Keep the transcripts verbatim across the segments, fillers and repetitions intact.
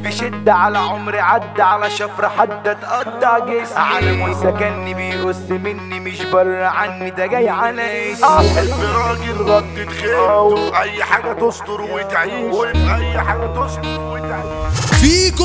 بشدة على عمري عدى على شفرة حدة تقطع جسمي عالم سكنني بيقص مني مش بره عني ده جاي على اسمي الراجل ردت خيرته في اي حاجة تستر وتعيش وفي اي حاجة تستر وتعيش فيكو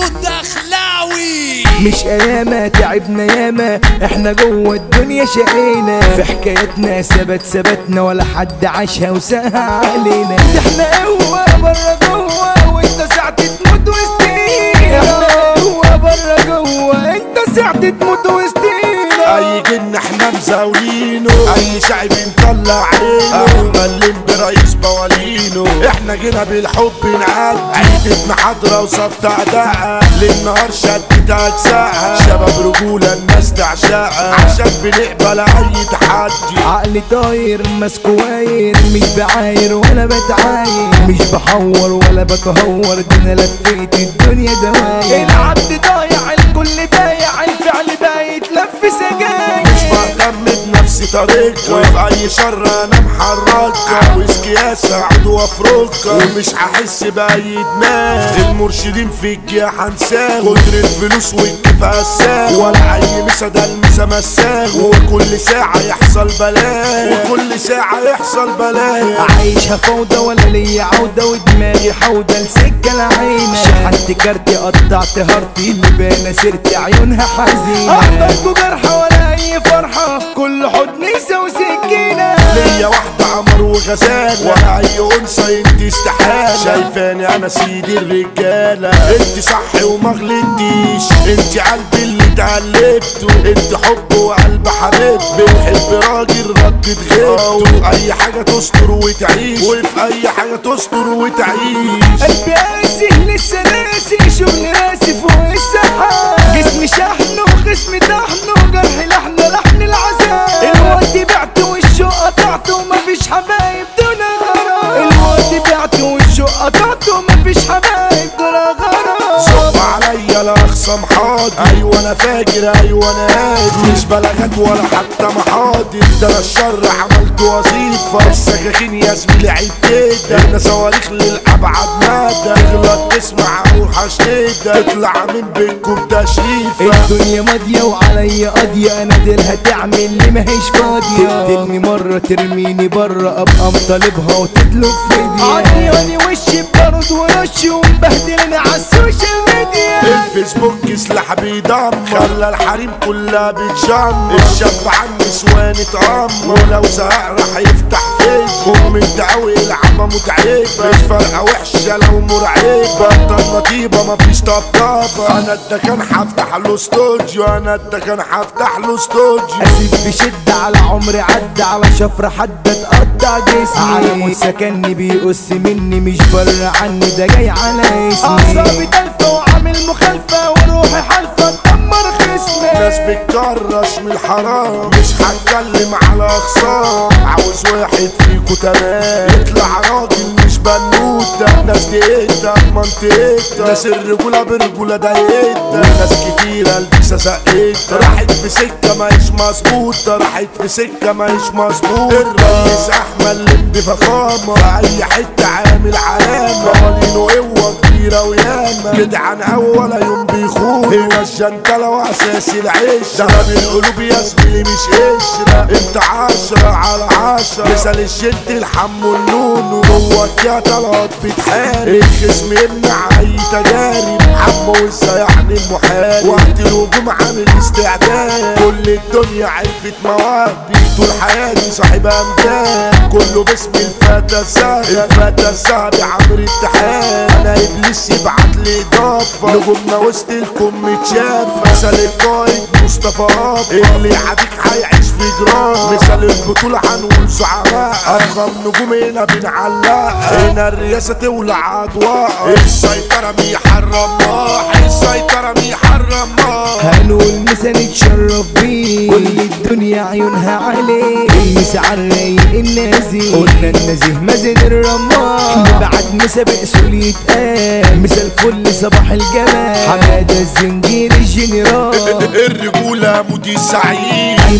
الدخلاوي مش اياما تعبنا ياما احنا جوه الدنيا شقينا في حكايتنا ثبت ثبتنا ولا حد عاشها وساها علينا ده احنا قوة برا جوه وانت ساعة تموت وسطينا احنا قوة برا جوه انت ساعة تموت وسطينا اي جن احنا مزاولينه اي شعب مطلع عينه احنا اللي برئيس بوالينه احنا جينا بالحب نعدي عيدتنا حضرة وصبت اعداء للنهار شدت اجزاء شباب رجولة الناس تعشقها عشان بنقبل اي تحدي عقلي طاير ماسكه واير مش بعاير ولا بتعاير مش بحور ولا بتهور ده انا لفيت الدنيا دواير العبد ضايع الكل بايع الفعل بايت لف سجاير مش مهتم بنفسي طريقة وفي اي شر انا محركة عاوز كياسة عدو وافركة ومش هحس باي دماغ المرشدين في الجيا هنساغ قدر الفلوس والكفاءة الساغ ولا اي مسا ده المسا مساغ وكل ساعة يحصل بلاغ وكل ساعة يحصل بلاغ عايشها فوضى ولا ليا عودة ودماغي حودة لسكة العينة شحنت كارتي قطعت هارتي اللي بانا سيرتي عيونها حزينة احضركوا جرحة ولا اي فرحة كل حضن يساوي سكينة ليا واحدة عمر وغزالة ولا اي انثى انت استحالة شايفاني انا سيدي الرجالة انت صح وما غلطتيش انت قلبي اللي اتعلبته انت حب وقلب حبيب بتحب راجل ردت غيبته في اي حاجة تستر وتعيش وفي اي حاجة تستر وتعيش قلبي قاسي لسه ناسي شغل راسي فوق السحاب جسمي شحن وخصمي طحن وجرحي لحن لحن العذاب الوقت بعت والشوق قطعت ومفيش حبايب دون غرام الوقت بعت والشوق قطعت ومفيش حبايب دون غرام صب عليا لا اخصم حاضر ايوه انا فاكر ايوه انا قادر مش بلاغات ولا حتى محاضر ده انا الشر عملت وظيفه السكاكين يا زميلي عيب كده احنا صواريخ للابعد مدى تغلط تسمع اوحش كده تطلع من بينكم تشريفه الدنيا ماضيه وعليا قاضيه انا ديلها تعمل لي ماهيش فاضيه تقتلني مره ترميني بره ابقى مطالبها وتطلب فديه عطياني وشي ببرد ورشي ومبهدلني على السوشيال ميديا الفيسبوك سلاح بيدمر خلى الحريم كلها بتشمر الشاب عن نسوان اتأمر ولو زهق راح يفتح فيس ام انت قوي العبة متعبة مش فارقة وحشة لو مرعبة بطل نطيبة مفيش طبطبة انا الدكان هفتح له استوديو انا الدكان هفتح له استوديو اسيب بشدة على عمري عدى على شفرة حدة تقطع جسمي عالم سكنني بيقص مني مش بره عني ده جاي على اسمي اعصابي تلفة وعامل مخالفة وروحي حالفة تدمر خصمي ناس بتكرش من الحرام مش هتكلم على خصام عاوز واحد فيكو تمام يطلع راجل مش بنوتة ناس دقيقتها في منطقتها ناس الرجولة برجولة ضايقتها ناس كتيرة لبسة سقيتها راحت في سكة ماهيش مظبوطة راحت في سكة ماهيش مظبوطة الرئيس احمد لمبي فخامة في اي حتة عامل علامة قوانينه قوة كبيرة وياما جدعان اول يوم بيخون هنا الجنتلة واساس العيش ده بالقلوب يا زميلي مش قشرة انت عشرة على عشرة مثال الجد الحم والنونو جواك يا طلعت بتحارب الخصم يمنع اي تجارب حمو وازاي يعني المحارب وقت الهجوم عامل استعداد كل الدنيا عرفت مواهبي طول حياتي صاحب امجاد كله باسم الفتى الذهبي الفتى الذهبي عمرو التحاب انا ابليس يبعت لي اضافه نجومنا وسط الكم متشاف مثال القائد مصطفى قافا اللي يعاديك هيعيش في جرام مثال البطوله هنقول زعماء افخم نجوم هنا بنعلق هنا الرئاسه تولع اضواء السيطره بيحرم نار السيطره بيحرم نار هنقول مسا نتشرف بيه كل الدنيا عيونها عليه المسا عالرايق النازي قلنا النزيه مازن الرمار بعد مسا بأسول يتقال مسا الفل صباح الجمال حمادة الزنجير الجنرال الرجولة مودي سعيد هنقول مسا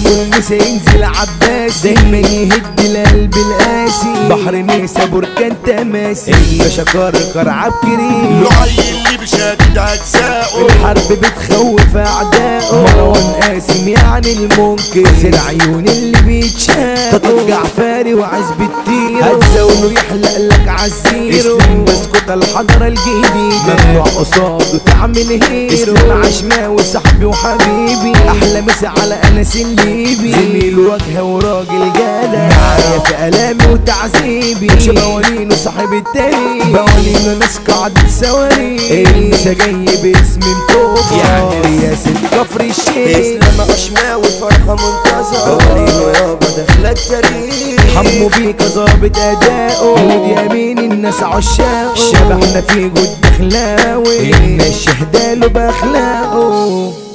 المسا ينزل عباسي دايما يهد القلب القاسي بحر نيسا بركان تماسي الباشا كركر عبكري لعي اللي بشدد اجزائه الحرب بتخوف اعدائه مروان قاسم يعني المنكر سر عيون اللي بيتشاف تطلع جعفاري وعزب التير هتزاوله يحلق لك عالزيرو اسلم بسكوت الحضرة الجديدة ممنوع قصاده تعمل هيرو اسلم عشماوي صاحبي وحبيبي احلى مسا على انس الليبي زميل واجهه وراجل جدع معايا في الامي وتعذيبي مش بوالينه صاحب التاريخ بوالينه ناس قاعدة صواريخ المسا جاي باسم مطوبة يعني رياسة كفر الشيخ اسلام عشماوي فرحة منتظرة بوالينه يابا داخلة التاريخ حمو بيك ظابط اداؤه مود يمين الناس عشاقه شبحنا في جود اخلاوي الناس شهداله باخلاقه.